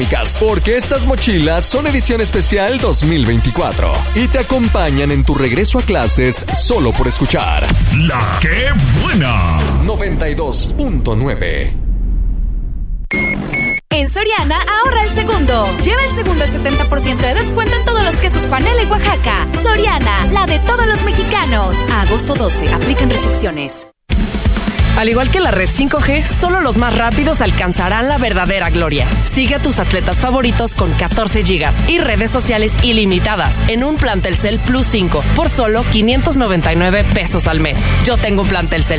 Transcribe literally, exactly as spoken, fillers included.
Porque estas mochilas son edición especial dos mil veinticuatro y te acompañan en tu regreso a clases solo por escuchar La Que Buena noventa y dos punto nueve. En Soriana, ahorra el segundo. Lleva el segundo al setenta por ciento de descuento en todos los quesos panela y Oaxaca. Soriana, la de todos los mexicanos. A agosto doce, aplican restricciones. Al igual que la red cinco G, solo los más rápidos alcanzarán la verdadera gloria. Sigue a tus atletas favoritos con catorce gigas y redes sociales ilimitadas en un plan Telcel Plus cinco por solo quinientos noventa y nueve pesos al mes. Yo tengo un plan Telcel.